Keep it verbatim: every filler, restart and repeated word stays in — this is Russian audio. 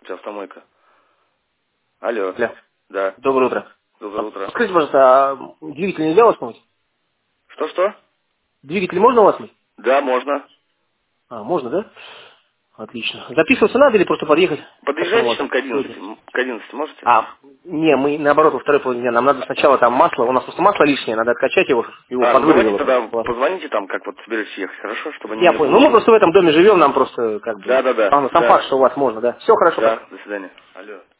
Автомойка. Алло. Да. Да. Доброе утро. Доброе утро. Скажите, пожалуйста, а двигатель нельзя у вас мыть? Что-что? Двигатель можно у вас мыть? Да, можно. А, можно, да? Отлично. Записываться надо или просто подъехать? Как там у Подъезжайте вас там к сегодня? одиннадцати. К одиннадцати можете? А, не, мы наоборот во второй половине дня. Нам надо сначала там масло, у нас просто масло лишнее, надо откачать его, его А, ну давайте подвыгорело тогда просто. позвоните там, как вот соберетесь ехать, хорошо? Чтобы Я не понял. Ну мы получилось. просто в этом доме живем, нам просто как бы... Да, да, да. Главное, сам Да. факт, что у вас можно, да? Все хорошо, Да, пока. до свидания. Алло.